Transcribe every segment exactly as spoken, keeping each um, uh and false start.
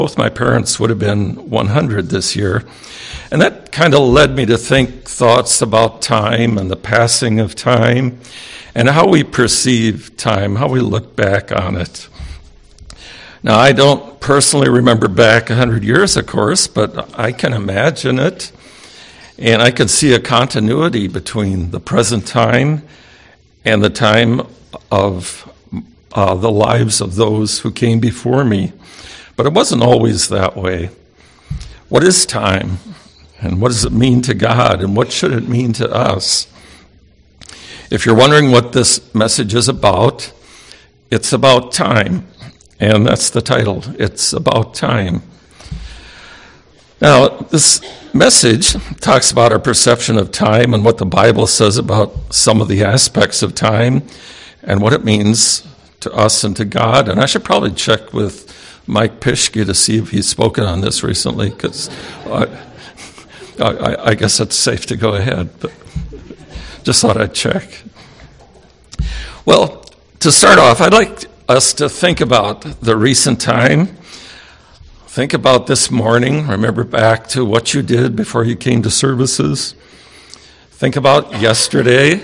Both my parents would have been one hundred this year. And that kind of led me to think thoughts about time and the passing of time and how we perceive time, how we look back on it. Now, I don't personally remember back one hundred years, of course, but I can imagine it. And I can see a continuity between the present time and the time of uh, the lives of those who came before me. But it wasn't always that way. What is time? And what does it mean to God? And what should it mean to us? If you're wondering what this message is about, it's about time. And that's the title. It's about time. Now, this message talks about our perception of time and what the Bible says about some of the aspects of time and what it means to us and to God. And I should probably check with Mike Pischke to see if he's spoken on this recently, because I, I, I guess it's safe to go ahead, but just thought I'd check. Well, to start off, I'd like us to think about the recent time. Think about this morning. Remember back to what you did before you came to services. Think about yesterday.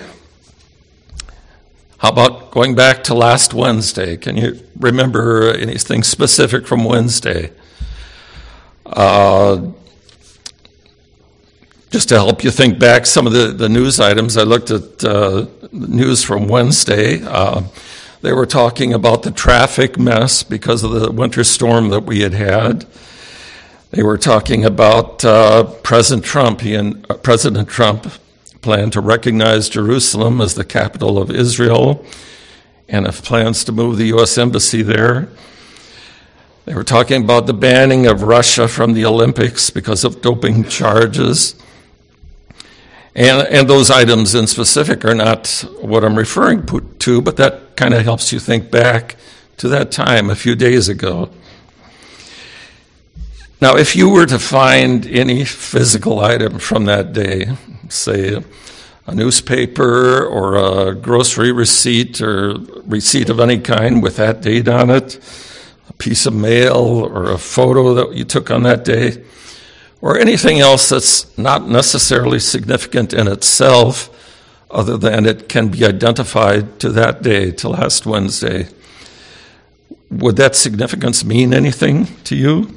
How about going back to last Wednesday? Can you remember anything specific from Wednesday? Uh, just to help you think back, some of the, the news items, I looked at uh, news from Wednesday. Uh, they were talking about the traffic mess because of the winter storm that we had had. They were talking about uh, President Trump. He and uh, President Trump plan to recognize Jerusalem as the capital of Israel and have plans to move the U S embassy there. They were talking about the banning of Russia from the Olympics because of doping charges. And, and those items in specific are not what I'm referring to, but that kind of helps you think back to that time a few days ago. Now, if you were to find any physical item from that day, say a newspaper or a grocery receipt or receipt of any kind with that date on it, a piece of mail or a photo that you took on that day, or anything else that's not necessarily significant in itself, other than it can be identified to that day, to last Wednesday, would that significance mean anything to you?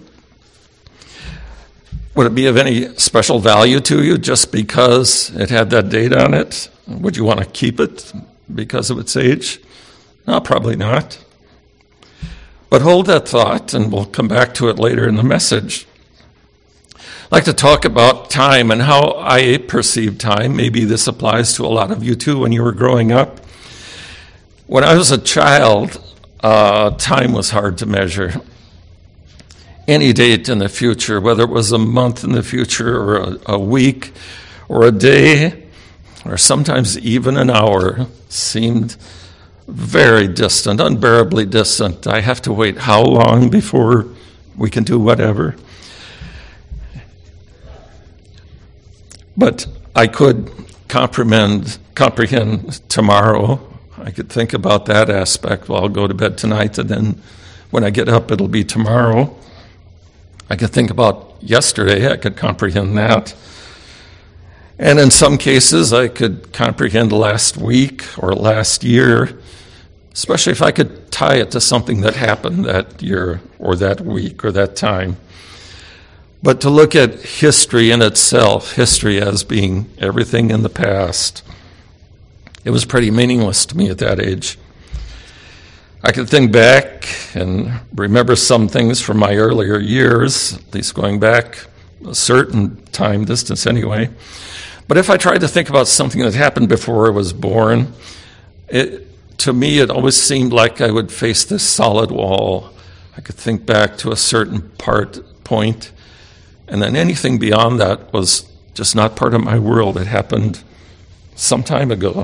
Would it be of any special value to you just because it had that date on it? Would you want to keep it because of its age? No, probably not. But hold that thought, and we'll come back to it later in the message. I'd like to talk about time and how I perceive time. Maybe this applies to a lot of you too when you were growing up. When I was a child, uh, time was hard to measure. Any date in the future, whether it was a month in the future or a, a week or a day or sometimes even an hour, seemed very distant, unbearably distant. I have to wait how long before we can do whatever? But I could comprehend, comprehend tomorrow. I could think about that aspect. Well, I'll go to bed tonight, and then when I get up, it'll be tomorrow. I could think about yesterday. I could comprehend that. And in some cases, I could comprehend last week or last year, especially if I could tie it to something that happened that year or that week or that time. But to look at history in itself, history as being everything in the past, it was pretty meaningless to me at that age. I could think back and remember some things from my earlier years, at least going back a certain time distance anyway. But if I tried to think about something that happened before I was born, it, to me it always seemed like I would face this solid wall. I could think back to a certain part, point, and then anything beyond that was just not part of my world. It happened some time ago.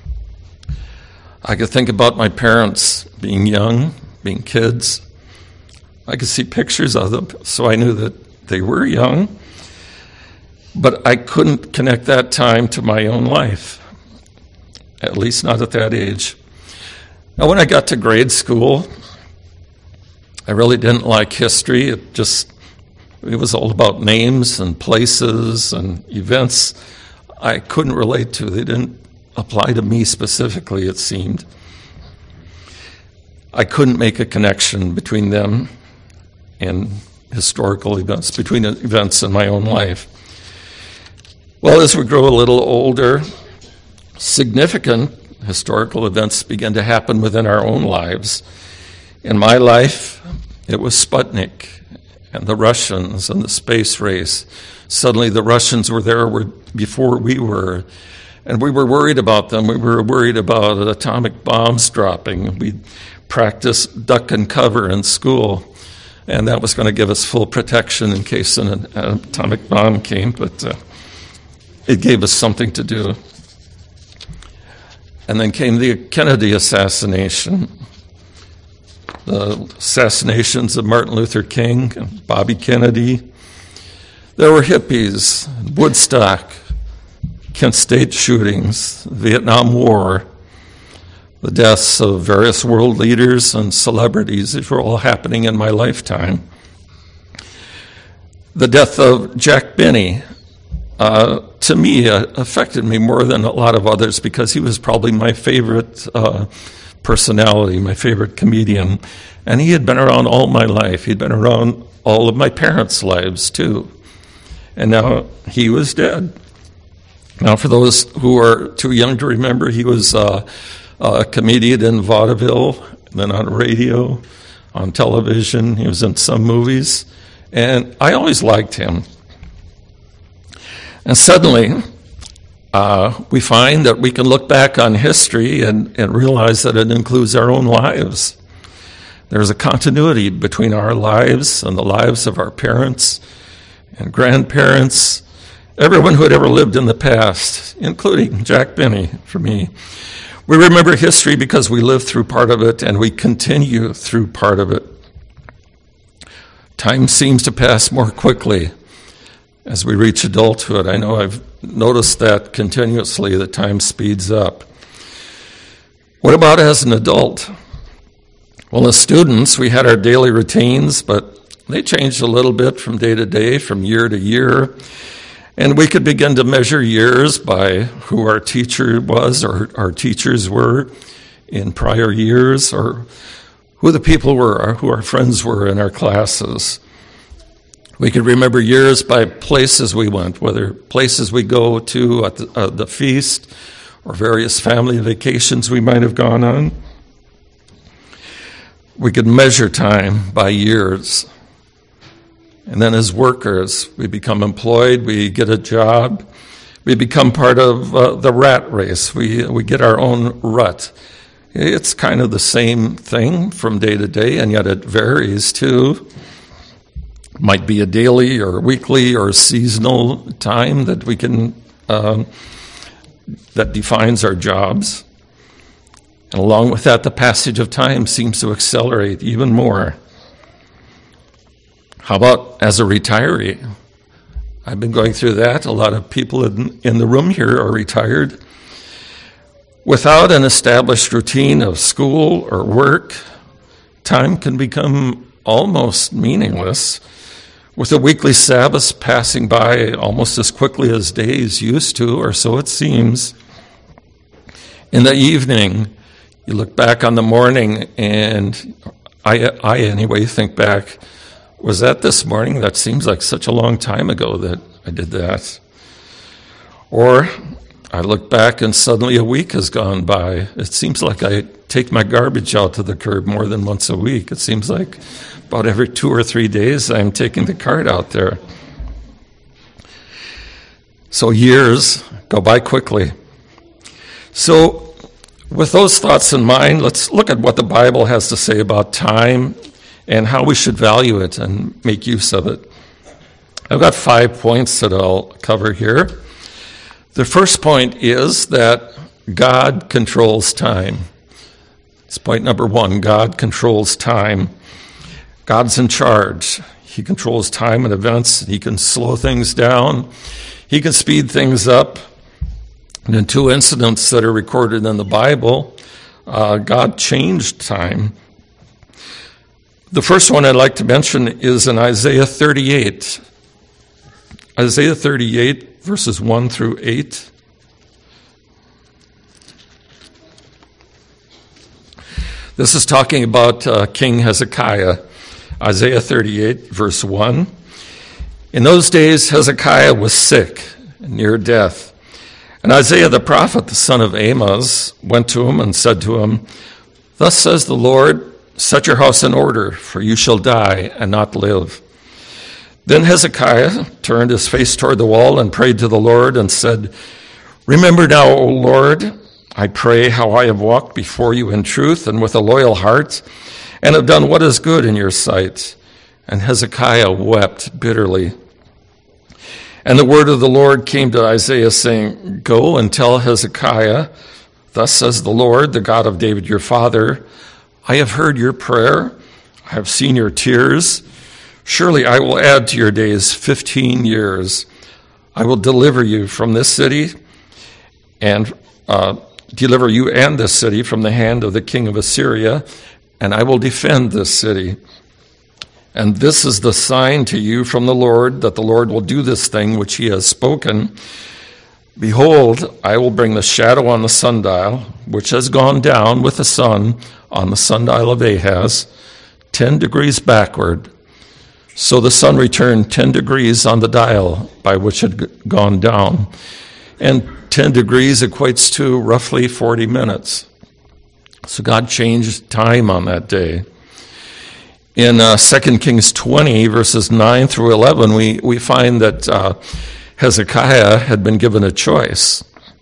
I could think about my parents being young, being kids. I could see pictures of them, so I knew that they were young. But I couldn't connect that time to my own life, at least not at that age. Now, when I got to grade school, I really didn't like history. It just, it was all about names and places and events I couldn't relate to. They didn't apply to me specifically, it seemed. I couldn't make a connection between them and historical events, between events in my own life. Well, as we grow a little older, significant historical events began to happen within our own lives. In my life, it was Sputnik and the Russians and the space race. Suddenly the Russians were there before we were, and we were worried about them. We were worried about atomic bombs dropping. We practiced duck and cover in school, and that was going to give us full protection in case an, an atomic bomb came, but uh, it gave us something to do. And then came the Kennedy assassination, the assassinations of Martin Luther King and Bobby Kennedy. There were hippies, Woodstock, Kent State shootings, the Vietnam War, the deaths of various world leaders and celebrities. These were all happening in my lifetime. The death of Jack Benny, uh, to me, uh, affected me more than a lot of others because he was probably my favorite uh, personality, my favorite comedian. And he had been around all my life. He'd been around all of my parents' lives, too. And now he was dead. Now, for those who are too young to remember, he was uh, a comedian in vaudeville, then on radio, on television. He was in some movies. And I always liked him. And suddenly, uh, we find that we can look back on history and, and realize that it includes our own lives. There's a continuity between our lives and the lives of our parents and grandparents, everyone who had ever lived in the past, including Jack Benny for me. We remember history because we lived through part of it and we continue through part of it. Time seems to pass more quickly as we reach adulthood. I know I've noticed that continuously, that time speeds up. What about as an adult? Well, as students, we had our daily routines, but they changed a little bit from day to day, from year to year. And we could begin to measure years by who our teacher was or our teachers were in prior years, or who the people were, or who our friends were in our classes. We could remember years by places we went, whether places we go to at the, uh, the feast or various family vacations we might have gone on. We could measure time by years. And then as workers, we become employed, we get a job, we become part of uh, the rat race. We, we get our own rut. It's kind of the same thing from day to day, and yet it varies too. Might be a daily or weekly or seasonal time that we can, um, that defines our jobs. And along with that, the passage of time seems to accelerate even more. How about as a retiree? I've been going through that. A lot of people in, in the room here are retired. Without an established routine of school or work, time can become almost meaningless, with the weekly Sabbaths passing by almost as quickly as days used to, or so it seems. In the evening, you look back on the morning, and I, I anyway think back, was that this morning? That seems like such a long time ago that I did that. Or I look back and suddenly a week has gone by. It seems like I take my garbage out to the curb more than once a week. It seems like about every two or three days I'm taking the cart out there. So years go by quickly. So with those thoughts in mind, let's look at what the Bible has to say about time and how we should value it and make use of it. I've got five points that I'll cover here. The first point is that God controls time. It's point number one. God controls time. God's in charge. He controls time and events. He can slow things down. He can speed things up. And in two incidents that are recorded in the Bible, uh, God changed time. The first one I'd like to mention is in Isaiah thirty-eight. Isaiah thirty-eight, verses one through eight. This is talking about uh, King Hezekiah. Isaiah thirty-eight, verse one. In those days Hezekiah was sick, near death. And Isaiah the prophet, the son of Amoz, went to him and said to him, "Thus says the Lord, set your house in order, for you shall die and not live." Then Hezekiah turned his face toward the wall and prayed to the Lord and said, "Remember now, O Lord, I pray, how I have walked before you in truth and with a loyal heart, and have done what is good in your sight." And Hezekiah wept bitterly. And the word of the Lord came to Isaiah, saying, "Go and tell Hezekiah, thus says the Lord, the God of David your father, I have heard your prayer, I have seen your tears. Surely I will add to your days fifteen years. I will deliver you from this city and uh, deliver you and this city from the hand of the king of Assyria, and I will defend this city. And this is the sign to you from the Lord, that the Lord will do this thing which he has spoken. Behold, I will bring the shadow on the sundial, which has gone down with the sun on the sundial of Ahaz, ten degrees backward. So the sun returned ten degrees on the dial by which it had gone down. And ten degrees equates to roughly forty minutes. So God changed time on that day. In uh, Second Kings twenty, verses nine through eleven, we, we find that uh, Hezekiah had been given a choice.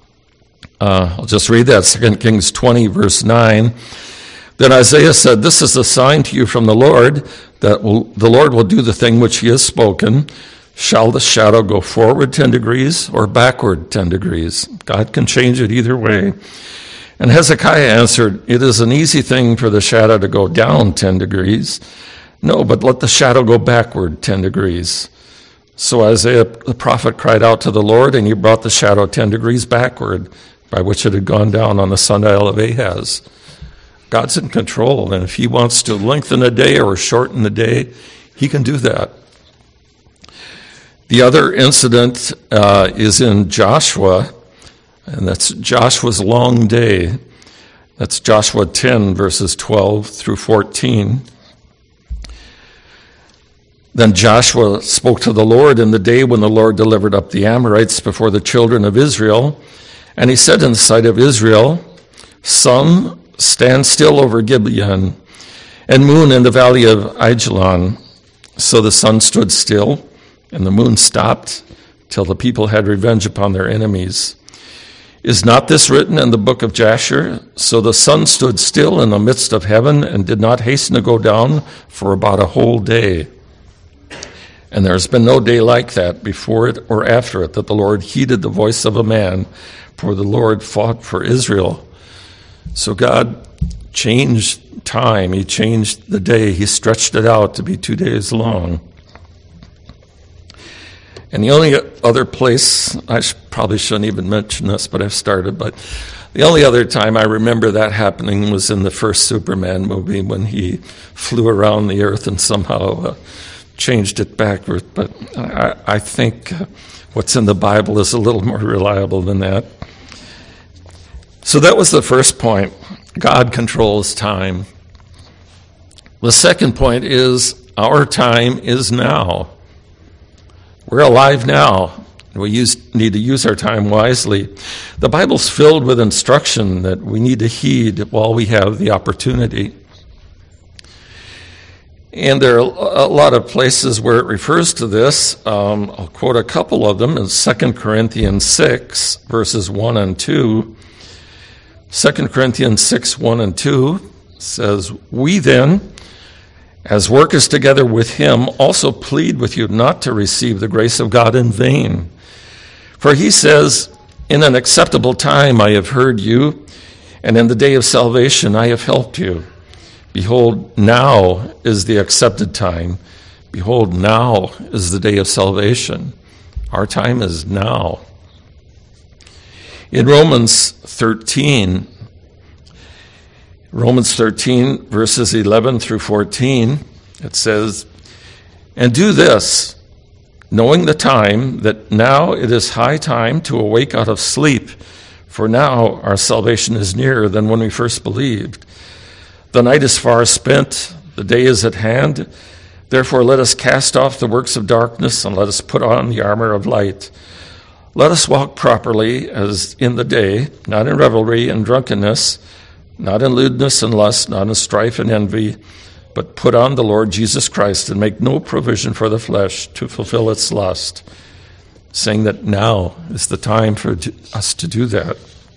Uh, I'll just read that, Second Kings twenty, verse nine. Then Isaiah said, "This is a sign to you from the Lord, that will, the Lord will do the thing which he has spoken. Shall the shadow go forward ten degrees or backward ten degrees?" God can change it either way. And Hezekiah answered, "It is an easy thing for the shadow to go down ten degrees. No, but let the shadow go backward ten degrees." So Isaiah the prophet cried out to the Lord, and he brought the shadow ten degrees backward, by which it had gone down on the sundial of Ahaz. God's in control, and if he wants to lengthen a day or shorten the day, he can do that. The other incident uh, is in Joshua, and that's Joshua's long day. That's Joshua ten, verses twelve through fourteen. Then Joshua spoke to the Lord in the day when the Lord delivered up the Amorites before the children of Israel. And he said in the sight of Israel, "Sun, stand still over Gibeon, and moon in the valley of Ajalon." So the sun stood still, and the moon stopped, till the people had revenge upon their enemies. Is not this written in the book of Jasher? So the sun stood still in the midst of heaven, and did not hasten to go down for about a whole day. And there has been no day like that, before it or after it, that the Lord heeded the voice of a man, for the Lord fought for Israel. So God changed time. He changed the day. He stretched it out to be two days long. And the only other place, I probably shouldn't even mention this, but I've started, but the only other time I remember that happening was in the first Superman movie, when he flew around the earth and somehow uh, changed it backward. But I, I think what's in the Bible is a little more reliable than that. So that was the first point. God controls time. The second point is our time is now. We're alive now. We use, need to use our time wisely. The Bible's filled with instruction that we need to heed while we have the opportunity. And there are a lot of places where it refers to this. Um, I'll quote a couple of them in Second Corinthians six, verses one and two. Second Corinthians six, one and two says, "We then, as workers together with him, also plead with you not to receive the grace of God in vain. For he says, in an acceptable time I have heard you, and in the day of salvation I have helped you. Behold, now is the accepted time. Behold, now is the day of salvation." Our time is now. In Romans thirteen, Romans thirteen, verses eleven through fourteen, It says, "And do this, knowing the time, that now it is high time to awake out of sleep, for now our salvation is nearer than when we first believed. The night is far spent, the day is at hand. Therefore let us cast off the works of darkness, and let us put on the armor of light. Let us walk properly as in the day, not in revelry and drunkenness, not in lewdness and lust, not in strife and envy, but put on the Lord Jesus Christ, and make no provision for the flesh to fulfill its lust," saying that now is the time for us to do that.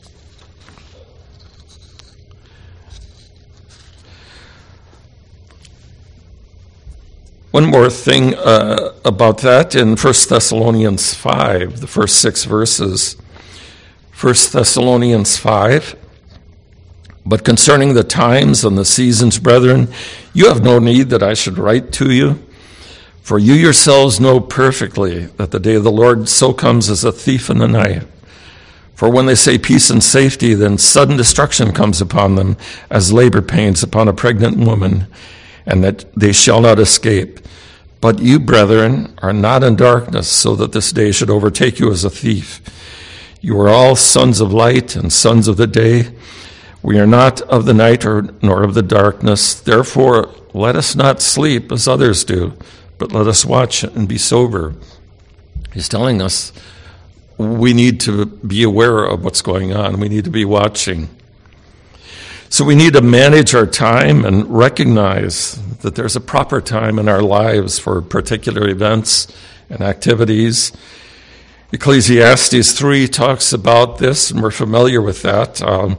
One more thing uh, about that in First Thessalonians five, the first six verses. First Thessalonians five, "But concerning the times and the seasons, brethren, you have no need that I should write to you, for you yourselves know perfectly that the day of the Lord so comes as a thief in the night. For when they say peace and safety, then sudden destruction comes upon them as labor pains upon a pregnant woman, and that they shall not escape. But you, brethren, are not in darkness, so that this day should overtake you as a thief. You are all sons of light and sons of the day. We are not of the night or nor of the darkness. Therefore, let us not sleep as others do, but let us watch and be sober." He's telling us we need to be aware of what's going on. We need to be watching. So we need to manage our time and recognize that there's a proper time in our lives for particular events and activities. Ecclesiastes three talks about this, and we're familiar with that. Um,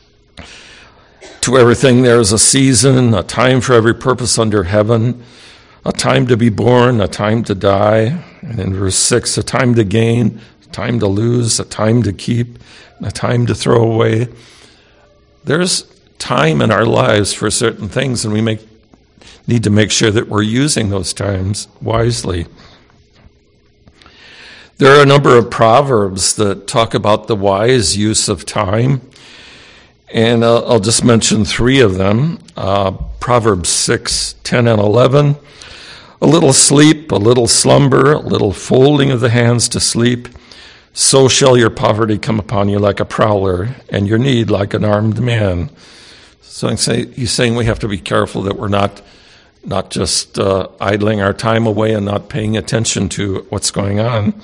To everything there is a season, a time for every purpose under heaven, a time to be born, a time to die. And in verse six, a time to gain, a time to lose, a time to keep, a time to throw away. There's time in our lives for certain things, and we make, need to make sure that we're using those times wisely. There are a number of proverbs that talk about the wise use of time. And uh, I'll just mention three of them. Uh, Proverbs six, ten, and eleven. "A little sleep, a little slumber, a little folding of the hands to sleep. So shall your poverty come upon you like a prowler, and your need like an armed man." So he's saying we have to be careful that we're not, not just uh, idling our time away and not paying attention to what's going on.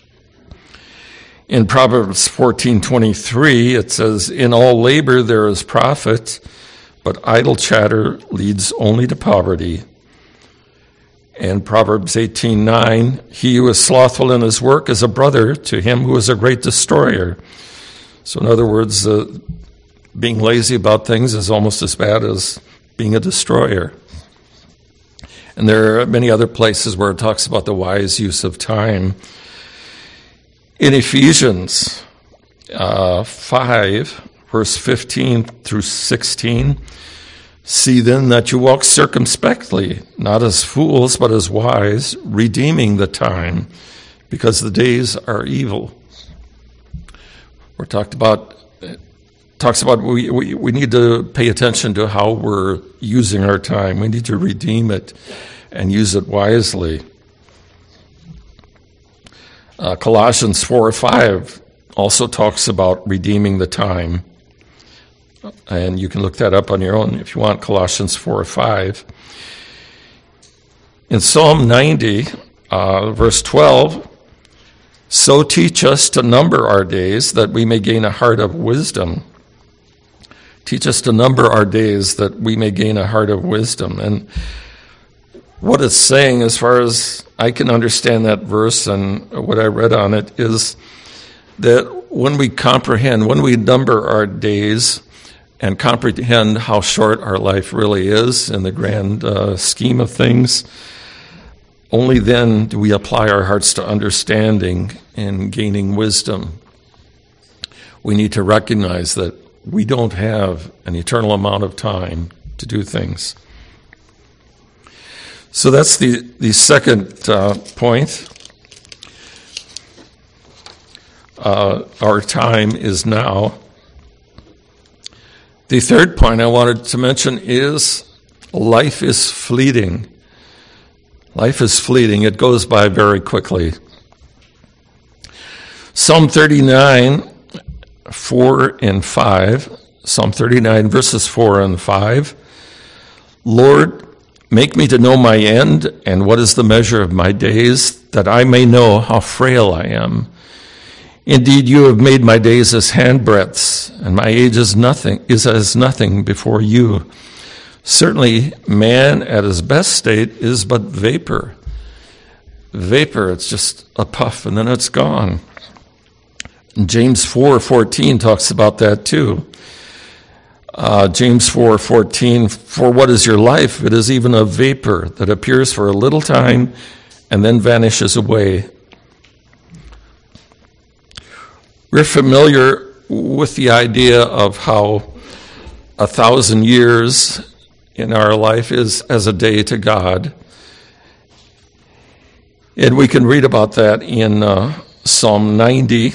In Proverbs fourteen twenty-three, it says, "In all labor there is profit, but idle chatter leads only to poverty." And Proverbs eighteen nine, "He who is slothful in his work is a brother to him who is a great destroyer." So in other words, uh, being lazy about things is almost as bad as being a destroyer. And there are many other places where it talks about the wise use of time. In Ephesians uh, five, verse fifteen through sixteen, "See then that you walk circumspectly, not as fools, but as wise, redeeming the time, because the days are evil." We're talked about, talks about we, we, we need to pay attention to how we're using our time. We need to redeem it and use it wisely. Uh, Colossians four or five also talks about redeeming the time. And you can look that up on your own if you want, Colossians four or five. In Psalm ninety, uh, verse twelve, "So teach us to number our days that we may gain a heart of wisdom." Teach us to number our days that we may gain a heart of wisdom. And what it's saying, as far as I can understand that verse and what I read on it, is that when we comprehend, when we number our days and comprehend how short our life really is in the grand uh, scheme of things, only then do we apply our hearts to understanding and gaining wisdom. We need to recognize that we don't have an eternal amount of time to do things. So that's the, the second uh, point. Uh, our time is now. The third point I wanted to mention is life is fleeting. Life is fleeting. It goes by very quickly. Psalm thirty-nine, four and five. Psalm thirty-nine, verses four and five. Lord, make me to know my end, and what is the measure of my days, that I may know how frail I am. Indeed, you have made my days as handbreadths, and my age is nothing, is as nothing before you. Certainly, man at his best state is but vapor. Vapor, it's just a puff, and then it's gone. And James four fourteen talks about that too. Uh, James four fourteen, for what is your life? It is even a vapor that appears for a little time and then vanishes away. We're familiar with the idea of how a thousand years in our life is as a day to God. And we can read about that in uh, Psalm ninety,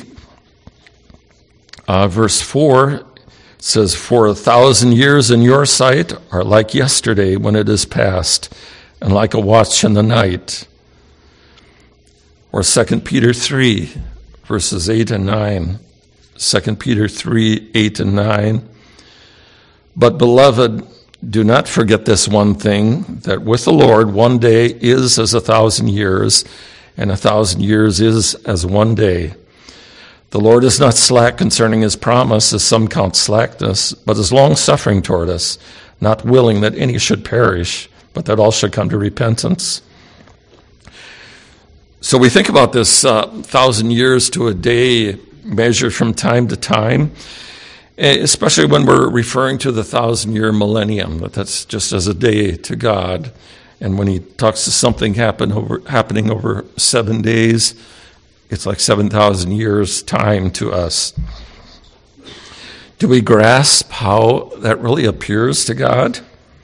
uh, verse four. It says, for a thousand years in your sight are like yesterday when it is past, and like a watch in the night. Or Second Peter three, verses eight and nine. Second Peter three, eight and nine. But beloved, do not forget this one thing, that with the Lord one day is as a thousand years, and a thousand years is as one day. The Lord is not slack concerning his promise, as some count slackness, but is long-suffering toward us, not willing that any should perish, but that all should come to repentance. So we think about this uh, thousand years to a day measured from time to time, especially when we're referring to the thousand-year millennium, that that's just as a day to God. And when he talks to something happen over, happening over seven days, it's like seven thousand years time to us. Do we grasp how that really appears to God?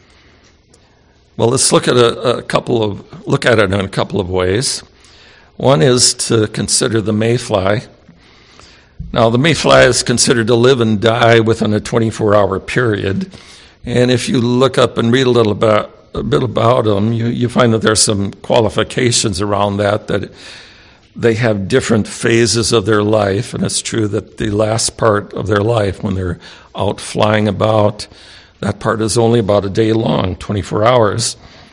Well, let's look at a, a couple of look at it in a couple of ways. One is to consider the mayfly. Now, the mayfly is considered to live and die within a twenty-four hour period. And if you look up and read a little about a bit about them, you, you find that there's some qualifications around that, that they have different phases of their life. And it's true that the last part of their life, when they're out flying about, that part is only about a day long, twenty-four hours.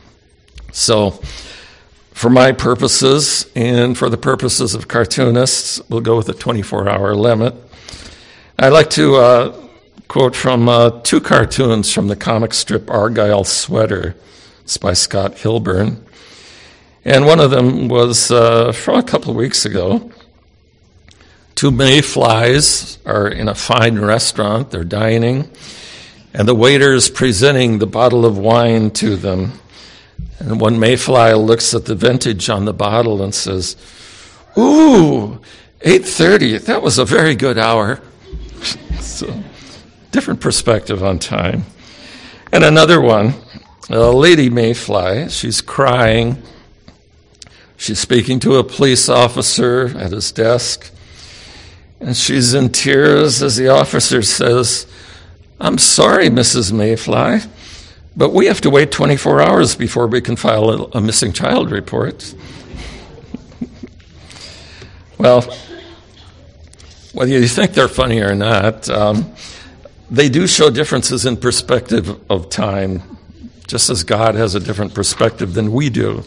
So for my purposes and for the purposes of cartoonists, we'll go with a twenty-four hour limit. I'd like to uh, quote from uh, two cartoons from the comic strip Argyle Sweater. It's by Scott Hilburn. And one of them was uh, from a couple of weeks ago. Two mayflies are in a fine restaurant. They're dining. And the waiter is presenting the bottle of wine to them. And one mayfly looks at the vintage on the bottle and says, ooh, eight thirty, that was a very good hour. So, different perspective on time. And another one, a lady mayfly, she's crying. She's speaking to a police officer at his desk. And she's in tears as the officer says, I'm sorry, Missus Mayfly, but we have to wait twenty-four hours before we can file a, a missing child report. Well, whether you think they're funny or not, um, they do show differences in perspective of time, just as God has a different perspective than we do.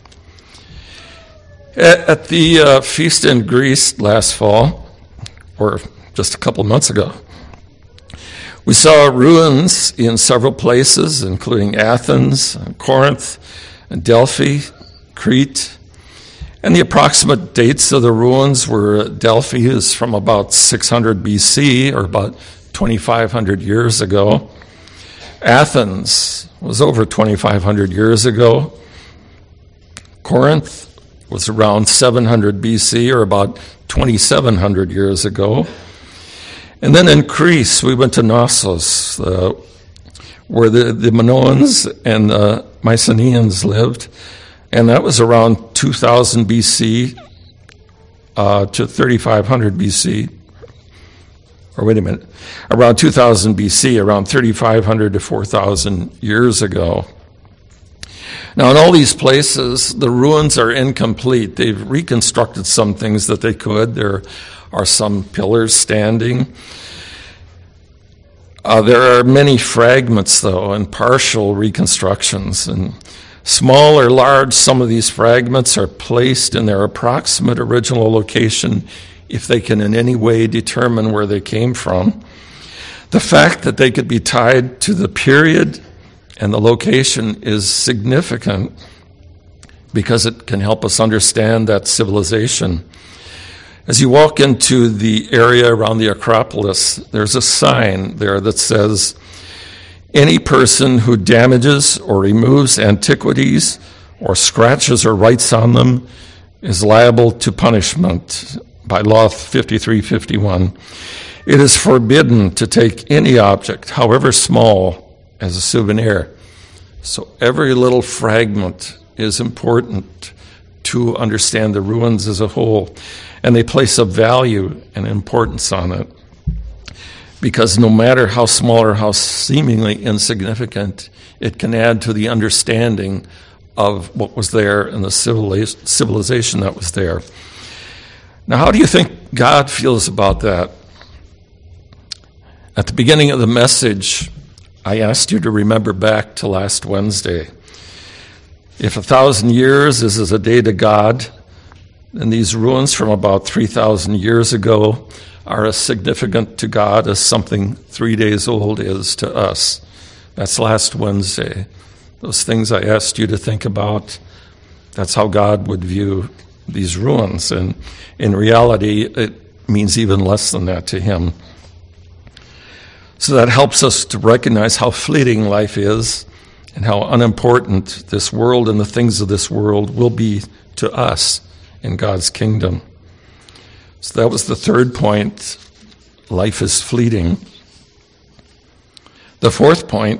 At, at the uh, feast in Greece last fall, or just a couple months ago, we saw ruins in several places, including Athens, Corinth, and Delphi, Crete. And the approximate dates of the ruins were Delphi is from about six hundred B C, or about twenty-five hundred years ago. Athens was over twenty-five hundred years ago. Corinth was around seven hundred B C, or about twenty-seven hundred years ago. And then in Greece, we went to Knossos, uh, where the, the Minoans and the Mycenaeans lived, and that was around two thousand B C uh, to thirty-five hundred B C. Or wait a minute, around two thousand B C, around thirty-five hundred to four thousand years ago. Now, in all these places, the ruins are incomplete. They've reconstructed some things that they could. There are some pillars standing. Uh, there are many fragments, though, and partial reconstructions. And small or large, some of these fragments are placed in their approximate original location if they can in any way determine where they came from. The fact that they could be tied to the period and the location is significant because it can help us understand that civilization. As you walk into the area around the Acropolis, there's a sign there that says, "Any person who damages or removes antiquities or scratches or writes on them is liable to punishment by Law fifty-three fifty-one. It is forbidden to take any object, however small, as a souvenir." So every little fragment is important to understand the ruins as a whole, and they place a value and importance on it, because no matter how small or how seemingly insignificant, it can add to the understanding of what was there and the civilization that was there. Now, how do you think God feels about that? At the beginning of the message, I asked you to remember back to last Wednesday. If a thousand years is as a day to God, then these ruins from about three thousand years ago are as significant to God as something three days old is to us. That's last Wednesday. Those things I asked you to think about, that's how God would view these ruins. And in reality, it means even less than that to him. So that helps us to recognize how fleeting life is and how unimportant this world and the things of this world will be to us in God's kingdom. So that was the third point. Life is fleeting. The fourth point,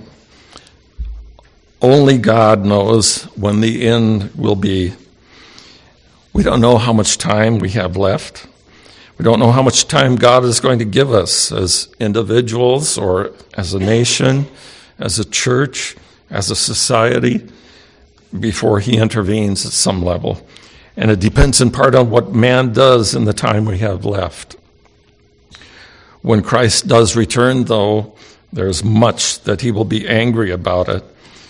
only God knows when the end will be. We don't know how much time we have left. We don't know how much time God is going to give us as individuals or as a nation, as a church, as a society, before he intervenes at some level. And it depends in part on what man does in the time we have left. When Christ does return, though, there's much that he will be angry about it.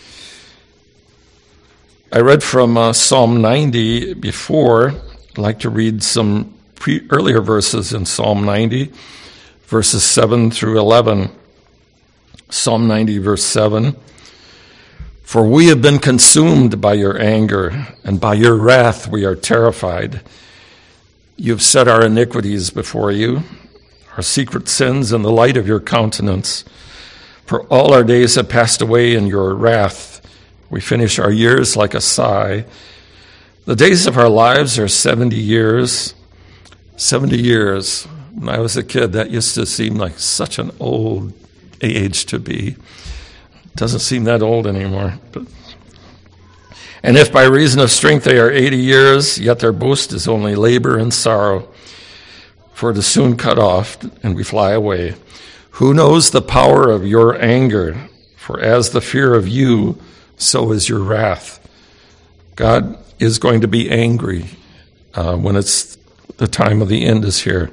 I read from uh, Psalm ninety before. I'd like to read some pre- earlier verses in Psalm ninety, verses seven through eleven. Psalm ninety, verse seven. "For we have been consumed by your anger, and by your wrath we are terrified. You have set our iniquities before you, our secret sins in the light of your countenance. For all our days have passed away in your wrath. We finish our years like a sigh. The days of our lives are seventy years. Seventy years. When I was a kid, that used to seem like such an old age to be. Doesn't seem that old anymore. But, and if by reason of strength they are eighty years, yet their boast is only labor and sorrow. For it is soon cut off, and we fly away. Who knows the power of your anger? For as the fear of you, so is your wrath." God is going to be angry uh, when it's the time of the end is here.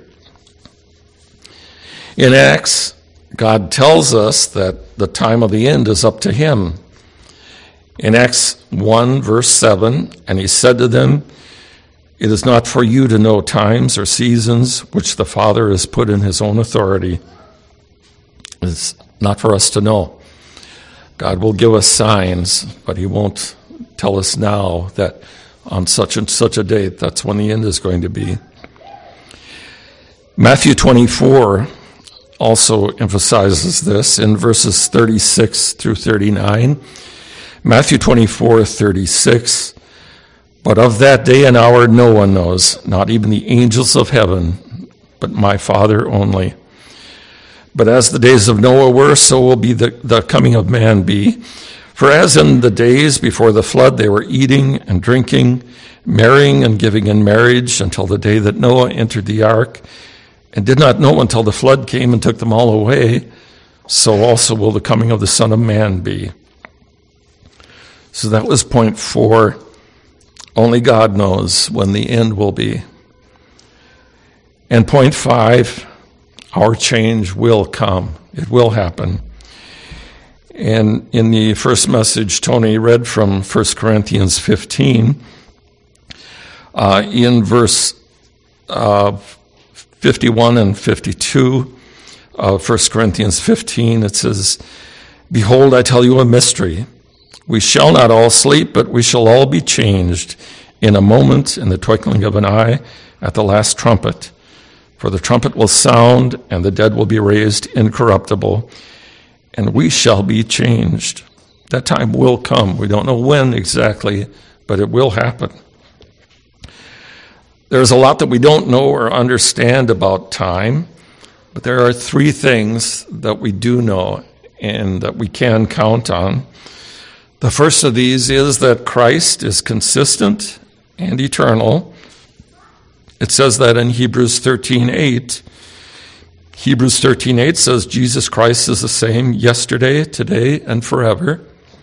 In Acts, God tells us that the time of the end is up to him. In Acts one, verse seven, "And he said to them, it is not for you to know times or seasons which the Father has put in his own authority." It's not for us to know. God will give us signs, but he won't tell us now that on such and such a date, that's when the end is going to be. Matthew twenty-four also emphasizes this in verses thirty-six through thirty-nine. Matthew twenty-four, thirty-six, "But of that day and hour no one knows, not even the angels of heaven, but my Father only. But as the days of Noah were, so will be the, the coming of man be. For as in the days before the flood they were eating and drinking, marrying and giving in marriage until the day that Noah entered the ark, and did not know until the flood came and took them all away, so also will the coming of the Son of Man be." So that was point four. Only God knows when the end will be. And point five, our change will come. It will happen. And in the first message, Tony read from First Corinthians fifteen. Uh, in verse uh, fifty-one and fifty-two of First Corinthians fifteen, it says, "Behold, I tell you a mystery. We shall not all sleep, but we shall all be changed in a moment, in the twinkling of an eye, at the last trumpet. For the trumpet will sound, and the dead will be raised incorruptible, and we shall be changed." That time will come. We don't know when exactly, but it will happen. There's a lot that we don't know or understand about time, but there are three things that we do know and that we can count on. The first of these is that Christ is consistent and eternal. It says that in Hebrews thirteen eight. Hebrews thirteen eight says Jesus Christ is the same yesterday, today, and forever.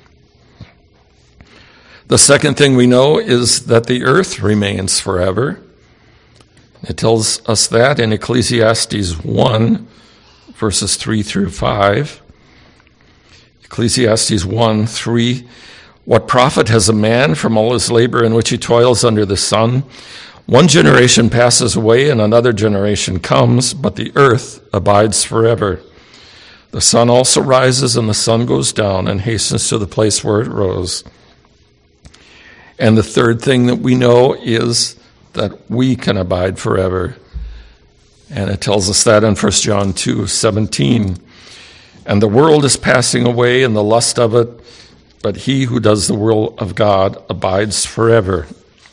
The second thing we know is that the earth remains forever. It tells us that in Ecclesiastes one, verses three through five. Ecclesiastes one, three, "What profit has a man from all his labor in which he toils under the sun? One generation passes away and another generation comes, but the earth abides forever. The sun also rises and the sun goes down and hastens to the place where it rose." And the third thing that we know is that we can abide forever. And it tells us that in First John two seventeen. "And the world is passing away and the lust of it, but he who does the will of God abides forever."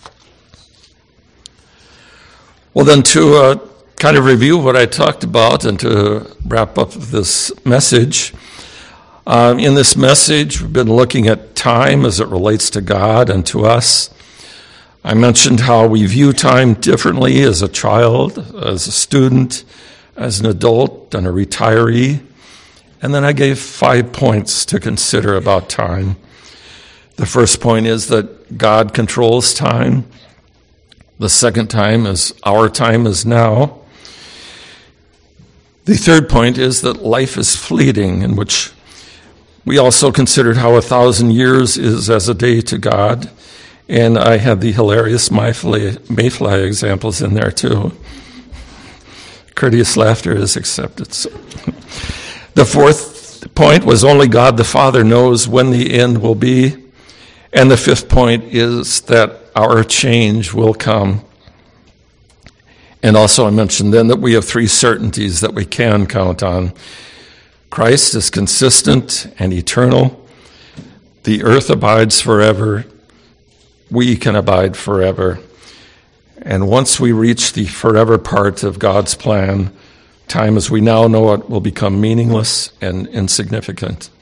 Well, then, to uh, kind of review what I talked about and to wrap up this message, um, in this message, we've been looking at time as it relates to God and to us. I mentioned how we view time differently as a child, as a student, as an adult, and a retiree. And then I gave five points to consider about time. The first point is that God controls time. The second time is our time is now. The third point is that life is fleeting, in which we also considered how a thousand years is as a day to God. And I had the hilarious mayfly, mayfly examples in there too. Courteous laughter is accepted. So. The fourth point was only God the Father knows when the end will be. And the fifth point is that our change will come. And also I mentioned then that we have three certainties that we can count on. Christ is consistent and eternal. The earth abides forever. We can abide forever. And once we reach the forever part of God's plan, time as we now know it will become meaningless and insignificant.